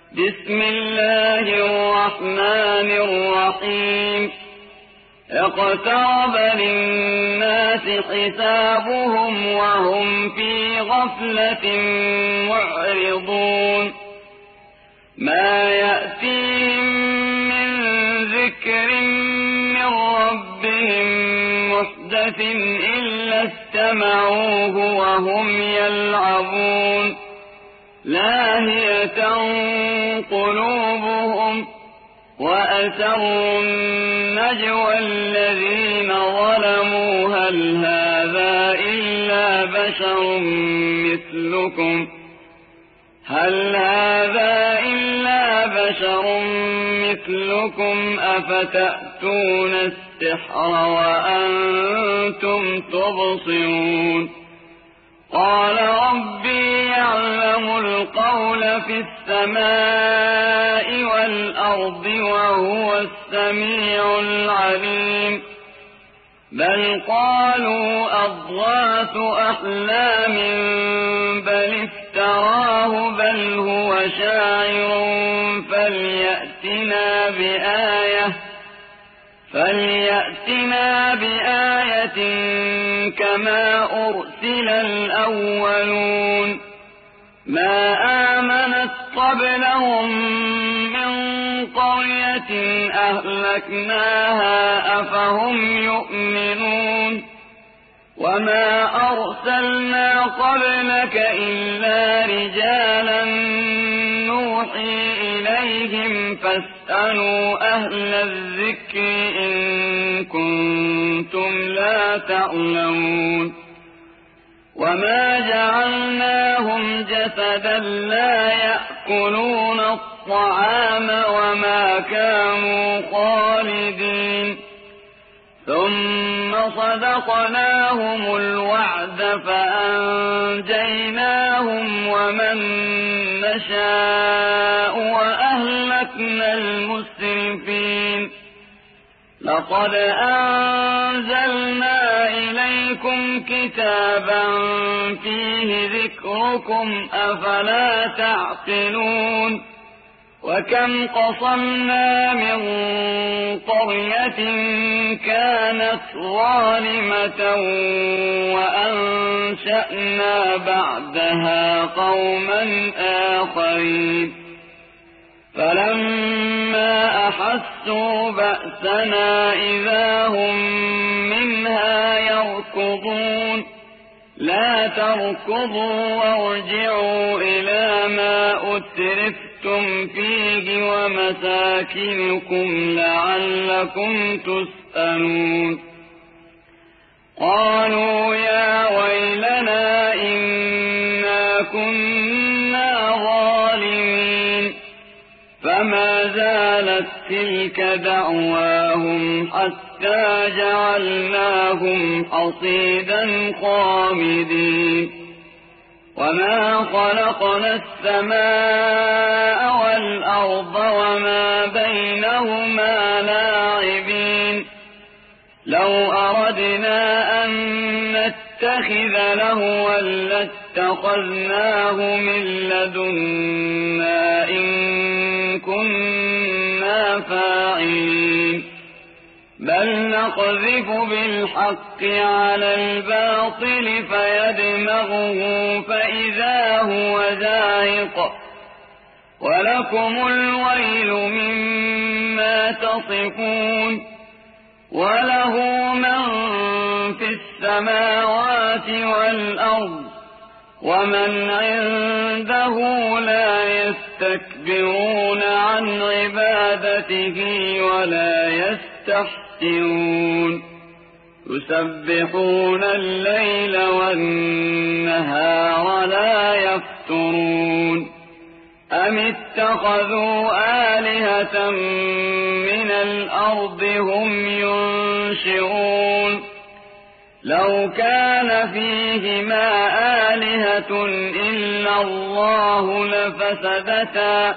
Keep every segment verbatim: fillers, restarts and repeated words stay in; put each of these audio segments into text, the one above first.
بسم الله الرحمن الرحيم اقترب للناس حسابهم وهم في غفلة معرضون ما يأتيهم من ذكر من ربهم محدث إلا استمعوه وهم يلعبون لاهية قلوبهم وأسروا النجوى الذين ظلموا هل هذا إلا بشر مثلكم هل هذا إلا بشر مثلكم أفتأتون السحر وأنتم تبصرون قال ربي يعلم القول في السماء والأرض وهو السميع العليم بل قالوا أضغاث أحلام بل افتراه بل هو شاعر فليأتنا بآية فليأتنا بآية كما أرسل الأولون ما آمنت قبلهم من قرية أهلكناها أفهم يؤمنون وما أرسلنا قبلك إلا رجالا نوحي إليهم فاسألوا أهل الذكر إن كنتم لا تعلمون وما جعلناهم جسدا لا يأكلون الطعام وما كانوا خالدين ثم صدقناهم الوعد فأنجيناهم ومن نشاء وأهلكنا المسرفين لقد أنزلنا إليكم كتابا فيه ذكركم أفلا تعقلون وكم قصمنا من قرية كانت ظالمة وأنشأنا بعدها قوما آخرين فلما أحسوا بأسنا إذا هم منها يركضون لا تركضوا وارجعوا إلى ما أترفتم فيه ومساكنكم لعلكم تسألون قالوا يا ويلنا إنا كنا ظالمين فما زالت تلك دعواهم حتى جعلناهم حصيدا خامدين وما خلقنا السماء والأرض وما بينهما لاعبين لو أردنا أن نتخذ لهوا لاتخذناه من لدنا إن كنا فاعلين بل نقذف بالحق على الباطل فيدمغه فإذا هو زاهق ولكم الويل مما تصفون وله من في السماوات والأرض ومن عنده لا يستكبرون عن عبادته ولا يستحسرون يسبحون الليل والنهار لا يفترون أم اتخذوا آلهة من الأرض هم ينشرون لو كان فيهما آلهة إلا الله لفسدتا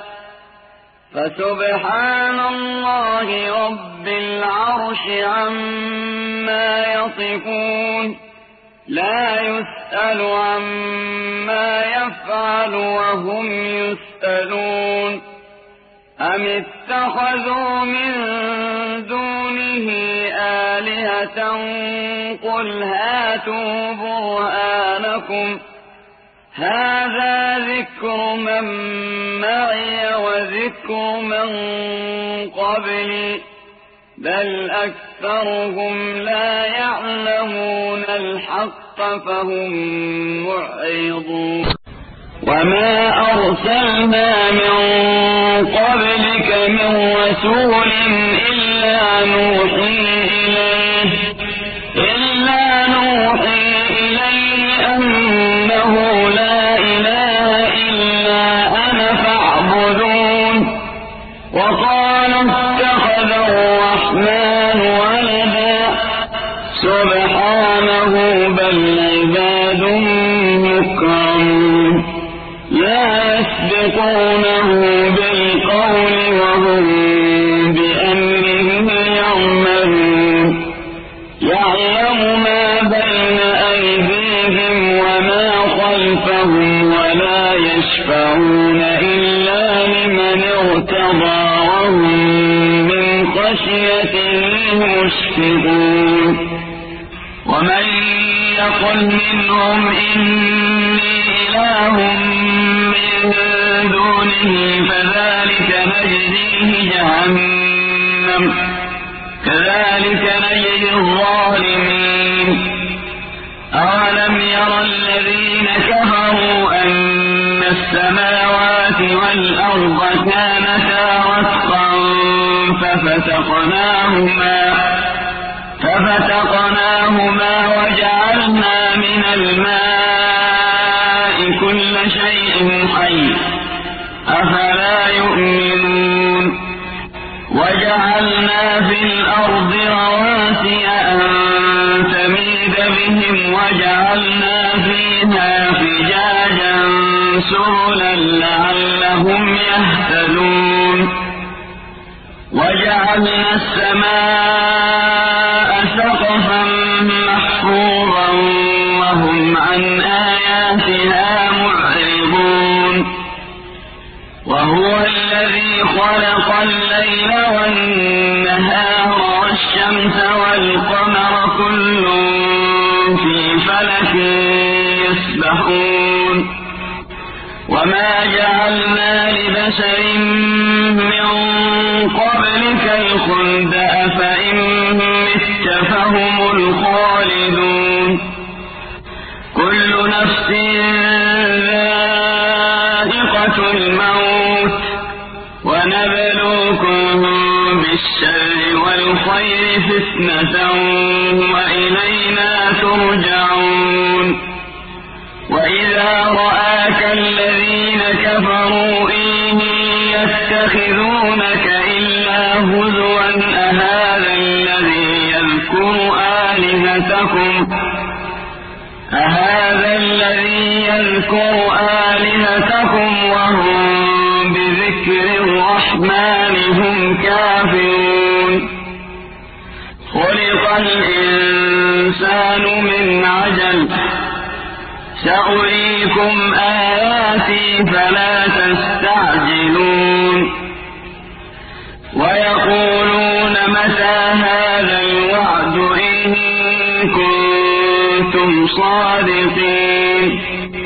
فسبحان الله رب العرش عما يصفون لا يسأل عما يفعل وهم يسألون أم اتخذوا من دونه آلهة قل هاتوا برهانكم هذا ذكر من معي وذكر من قبلي بل أكثرهم لا يعلمون الحق فهم معرضون وما أرسلنا من قبلك من رسول إلا نوحي إليه إلا نوحي إليه أنه لا إله إلا أنا فاعبدون وقالوا اتخذ الرحمن ولدا سبحانه بل عباد مكرمون لا يسبقونه بالقول وهم بأمره يعملون يعلم ما بين أيديهم وما خلفهم ولا يشفعون إلا لمن ارتضى وهم من خشيته مشفقون ومن يقل منهم إني إله من دونه فذلك نجزيه جهنم كذلك نجزي الظالمين أولم ير الذين كفروا أن السماوات والأرض كانتا رتقا ففتقناهما ففتقناهما وجعلنا من الماء كل شيء حي أفلا يؤمنون وجعلنا في الأرض رواسي أن تميد بهم وجعلنا فيها فجاجا سبلا لعلهم يهتدون وجعلنا السماء سقفا محفوظا وهم عن آياتها معرضون وهو الذي خلق الليل والنهار والشمس والقمر كل في فلك يسبحون وما جعلنا لبشر من قبلك الخلد أفإن مت فهم الخالدون كل نفس ذائقة الموت ونبلوكم بالشر والخير فتنة وإلينا ترجعون وإذا رآك الذين كفروا إن يتخذونك إلا هزوا أهذا الذي يذكر آلهتكم أهذا الذي يذكر آلهتكم وهم بذكر الرحمن هم كافرون خلق الإنسان من عجل سأريكم آياتي فلا تستعجلون ويقولون متى هذا الوعد إن كنتم صادقين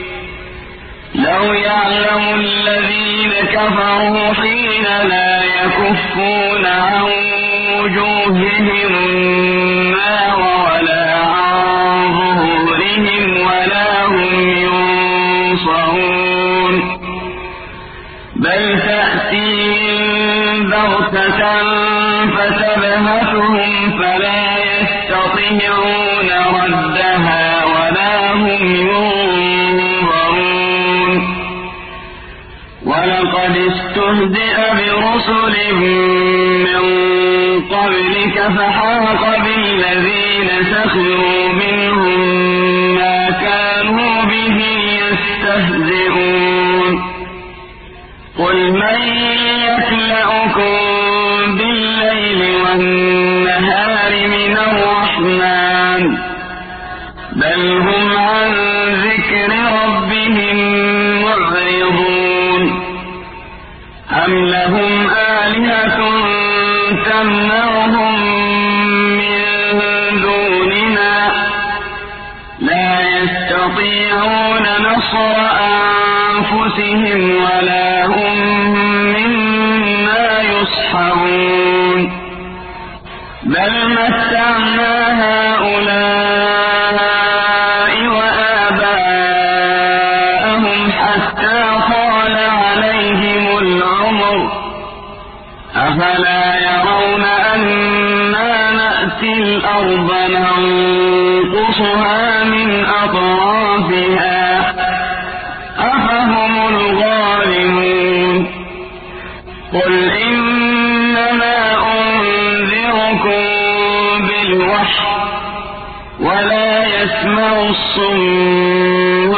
لو يعلم الذين كفروا حين لا يكفون عن وجوههم النار ولا عن ظهورهم ولا هم ينصرون بل تأتيهم بغتة فتبهتهم فلا يستطيعون ردها ولا هم ينظرون ولقد استهزئ برسل من قبلك فحاق بالذين سخروا منهم ما كانوا به يستهزئون قل من يكلأكم بالليل والنهار من الرحمن بل هم عن ذكر ربهم معرضون أم لهم آلهة تمنعهم من دوننا لا يستطيعون نصر أنفسهم ولا هم منا يصحبون بل متعنا هؤلاء وآباءهم حتى طال عليهم العمر أفلا يرون أنا نأتي الأرض ننقصها من أطرافها أفهم الظالمون قل إنما أنذركم بالوحي ولا يسمع الصم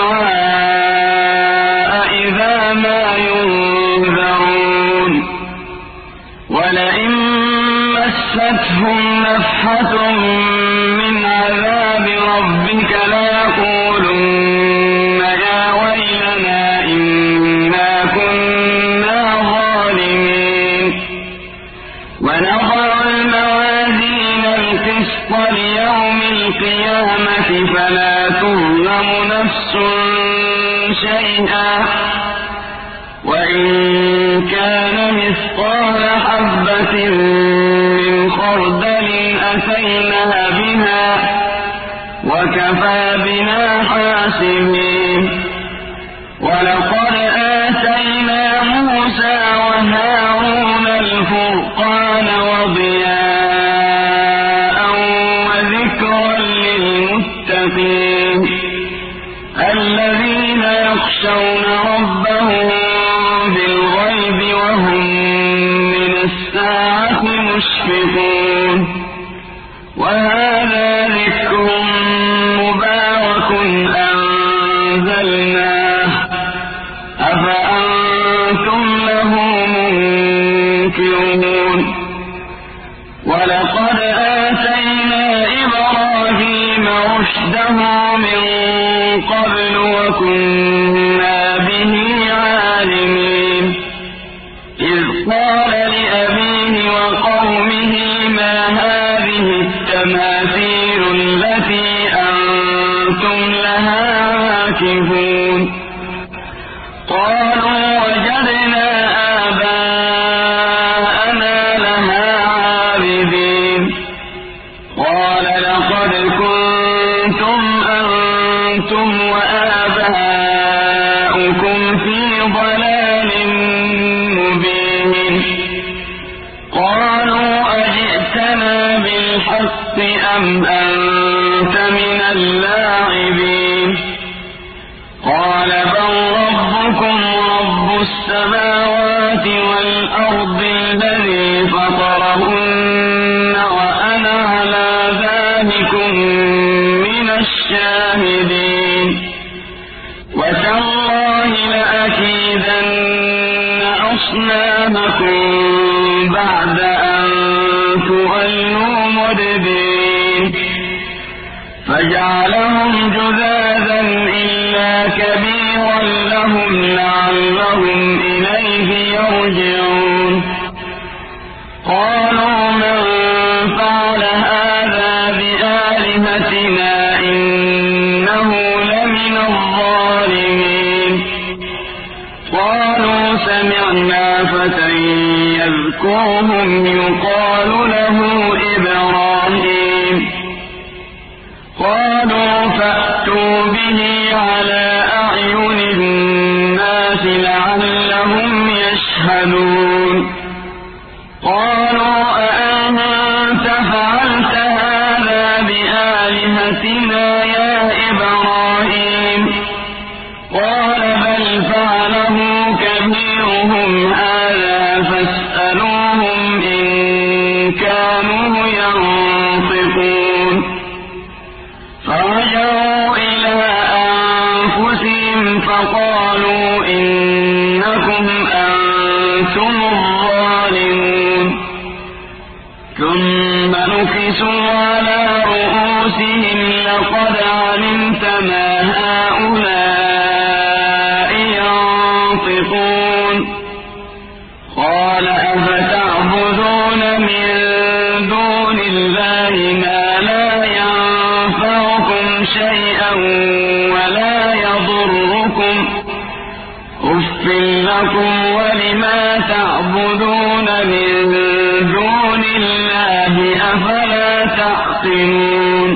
الدعاء إذا ما ينذرون ولئن مستهم نفحة من عذاب ربك ليقولن يا ويلنا إنا كنا ظالمين ونضع الموازين القسط ليوم القيامة فلا تظلم نفس شيئا وإن كان مثقال حبة من خردل أتينا بها وكفى بنا حاسبين ولقد آتينا موسى وهارون الفرقان وضياء وذكرا للمتقين الذين يخشون ربهم بالغيب وهم من الساعة مشفقون وهذا ذكر مبارك أنزلناه أفأنتم له منكرون ولقد آتينا إبراهيم رشده من قبل وكنا به عالمين إذ قال لأبيه وقومه ما هذه التماثيل التي أنتم لها عاكفون قالوا وجدنا آباءنا لها عابدين قال لقد كنتم أنتم وآباؤكم في ضلال مبين قالوا أجئتنا بالحق أم أنت من اللاعبين قال بل ربكم رب السماوات والأرض الذي فطرهن وأنا على ذلكم من الشاهدين وتالله لأكيدن أصنامكم بعد أن تولوا مدبرين فجعلهم جذاذا إلا كبيرا لهم لعلهم إليه يرجعون قالوا من فعل هذا بآلهتنا إنه لمن الظالمين قالوا سمعنا فتى يذكرهم يقال له إبراهيم قالوا فأتوا به على أعين الناس لعلهم يشهدون قالوا أأنت فعلت هذا بآلهتنا يا إبراهيم قال بل فعله كبيرهم هذا فاسألوهم إن كانوا قال أفتعبدون من دون الله ما لا ينفعكم شيئا ولا يضركم أف لكم ولما تعبدون من دون الله أفلا تعقلون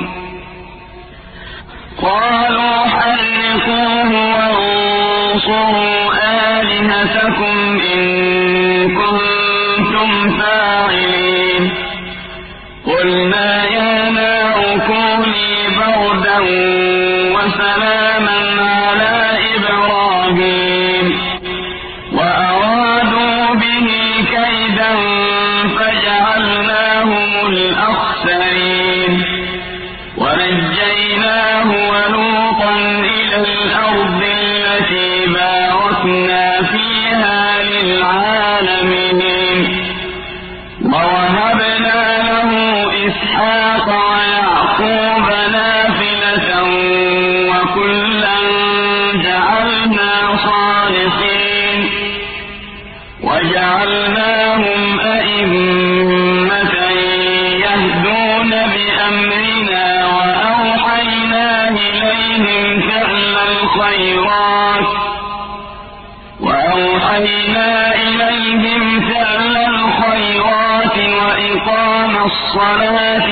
قالوا حرقوه وانصروا آلهتكم إن كنتم فاعلين قلنا يا نار كوني بردا وسلاما على إبراهيم وأرادوا به كيدا فجعلناهم الأخسرين ونجيناه ولوطا إلى الأرض التي باركنا فيها للعالمين ووهبنا له إسحاق ويعقوب نافلة وكلا جعلنا صالحين وجعلناهم أئمة يهدون بأمرنا وأوحينا إليهم فعل الخيرات وأوحينا إليهم فعل الخيرات وإقام الصلاة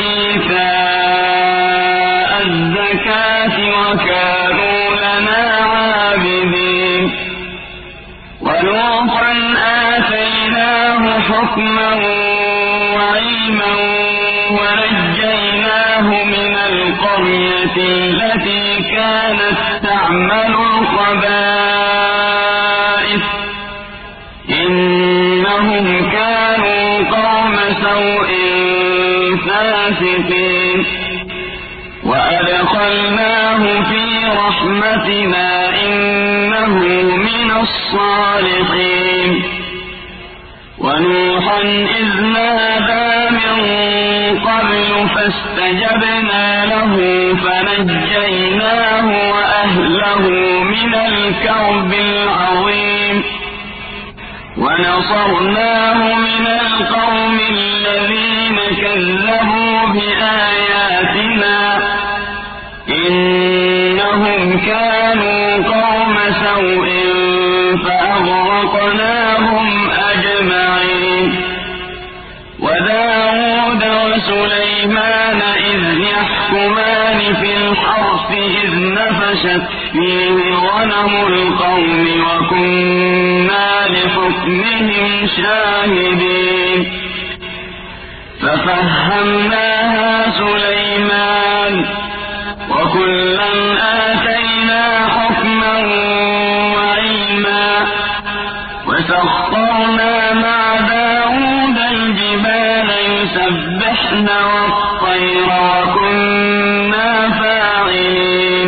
وإيتاء الزكاة وكانوا لنا عابدين ولوطا آتيناه حكما وعلما ونجيناه من القرية التي كانت تعمل الخبائث إنهم كانوا قوم سوء فاسقين وأدخلناه في رحمتنا إنه من الصالحين ونوحا إذ نادى من قبل فاستجبنا له فنجيناه وأهله من الكرب العظيم ونصرناه من القوم الذين كذبوا بآياتنا إنهم كانوا قوم سوء فأغرقناهم أجمعين وداود وسليمان إذ يحكمان في الحرث إذ نفشت فيه غنم القوم وكنا لحكمهم شاهدين ففهمناها سليمان وكلا آتينا حكما وعلما وسخرنا مع داود الجبال يسبحن والطير وكنا فاعلين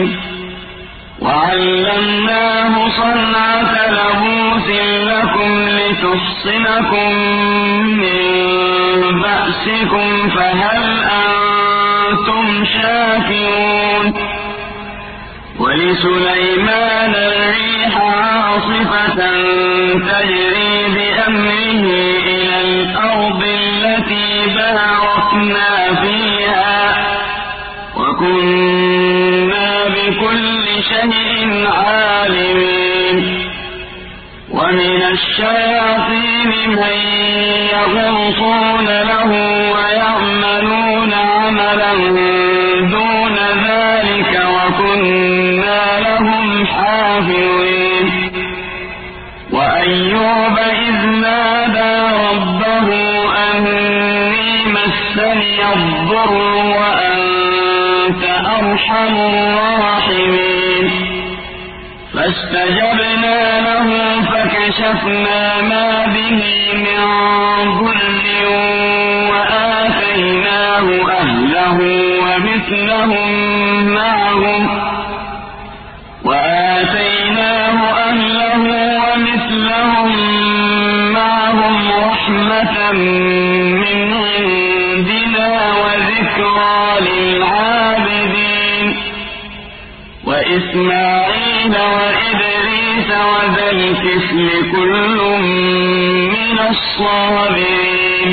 وعلمناه صنعة لبوس لكم لتحصنكم من بأسكم فهل أنتم شاكرون ولسليمان الريح عاصفة تجري بأمره إلى الأرض التي باركنا فيها وكنا بكل شيء عالمين ومن الشياطين من يغوصون له ويعملون عملا دون ذلك وكنا لهم حافظين وأيوب إذ نادى ربه أني مسني الضر وأنت أرحم الراحمين فاستجبنا له فكشفنا ما به من ضر وآتيناه أهله ومثلهم معهم وآتيناه أهله ومثلهم معهم رحمة من عندنا وذكرى للعابدين وإسماعيل وإدريس وذا الكفل كل من الصابرين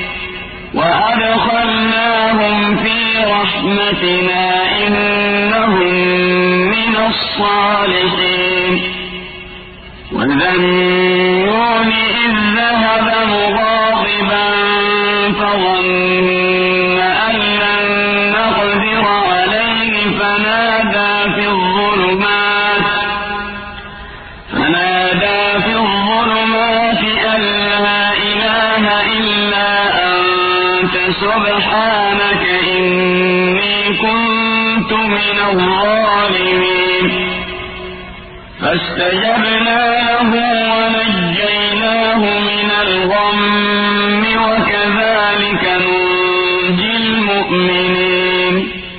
وأدخلناهم في رحمتنا إنهم من الصالحين وذا النون إذ ذهب مغاضبا فظن أن لن نقدر عليه فنادى في الظلمات فنادى في الظلمات أن لا إله إلا أنت سبحانك إني كنت من الظالمين فاستجبنا له ونجيناه من الغم وكذلك ننجي المؤمنين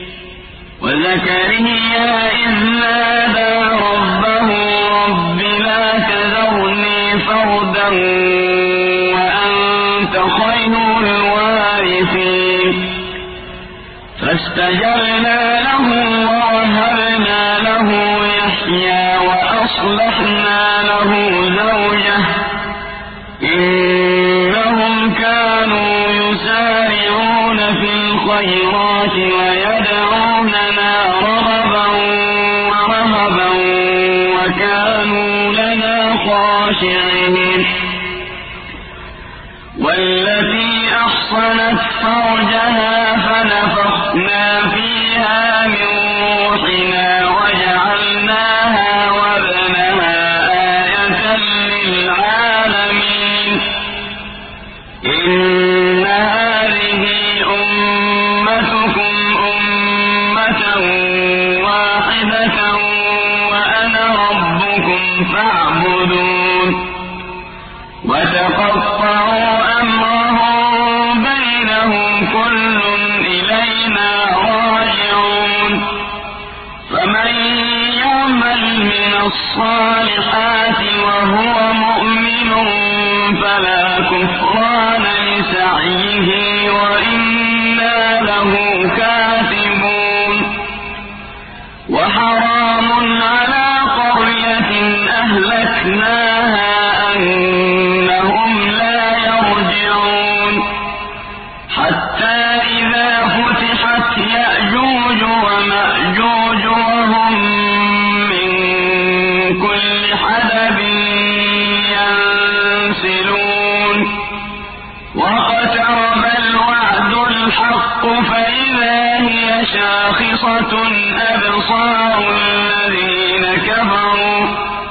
وزكريا إذ نادى ربه رب لا تذرني فردا وأنت خير الوارثين فاستجبنا له ووهبنا له يحيى وأصلحنا له زوجه إنهم كانوا يسارعون في الخيرات ويدعوننا رغبا ورهبا وكانوا لنا خاشعين والتي أحصنت فرجها فنفخنا فيها من روحنا وجعلناها وابنها آية للعالمين إن هذه أمتكم أمة واحدة وأنا ربكم فاعبدون وتقطعوا أمرهم بينهم كل إلينا راجعون فمن يعمل من الصالحات وهو مؤمن فلا كفران لسعيه وإنا له كاتبون وحرام على قرية أهلكناها أنهم لا يرجعون حتى إذا فتحت يأجوج ومأجوج وهم من كل حدب ينسلون واقترب الوعد الحق فإذا هي شاخصة أبصار الذين كفروا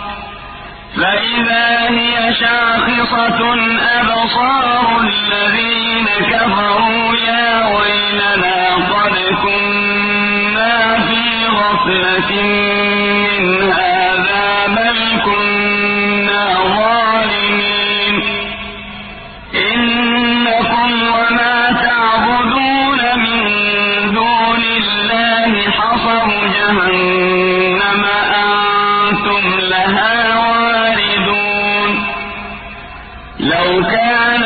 فإذا هي شاخصة أبصار الذين كفروا يا ويلنا قد كنا في غفلة من هذا بل كنا ظالمين إنكم وما تعبدون من دون الله حصب جهنم أنتم لها واردون لو كان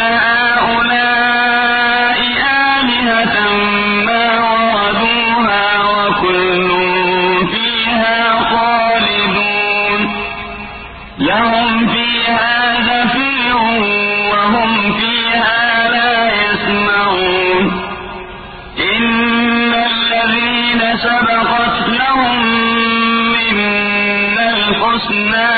هؤلاء آلهة ما وردوها وكل فيها خالدون لهم فيها زفير وهم فيها لا يسمعون إن الذين سبقت لهم منا الحسنى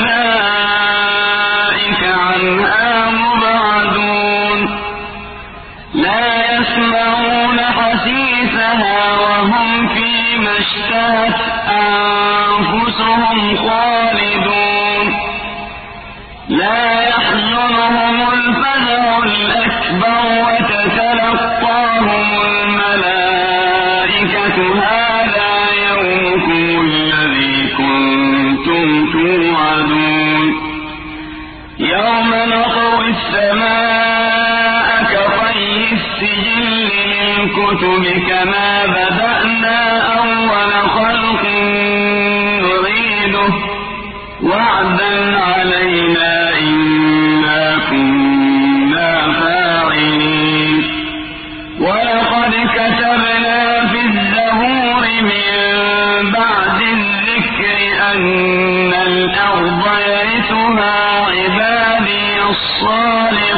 أولئك عنها مبعدون لا يسمعون حسيسها وهم فيما اشتهت أنفسهم خالدون لا يحزنهم الفزع الأكبر وتتلقاهم الملائكة هذا يومكم الذي كنتم توعدون يوم نطوي السماء كطي السجل للكتب كما بدأنا أول خلق نعيده وعدا علينا إنا كنا فاعلين ولقد كتبنا في الزبور من بعد الذكر أن الأرض يرثها عبادي الصالحون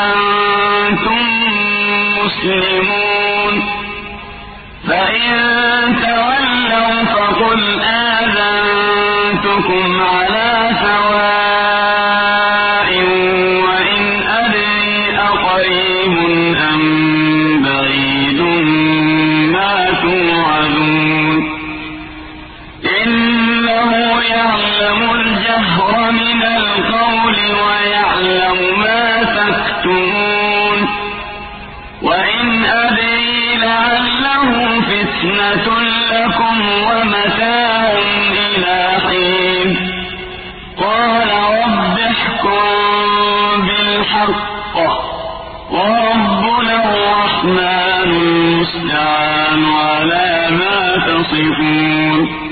وأنتم مسلمون فإن تولوا فقل آذنتكم على سواء وإن أدري أقريب أم بعيد ما توعدون إنه يعلم الجهر من القول ويعلم ما تكتمون وإن أدري لعله فتنة لكم ومتاع إلى حين قال رب احكم بالحق وربنا الرحمن المستعان على ما تصفون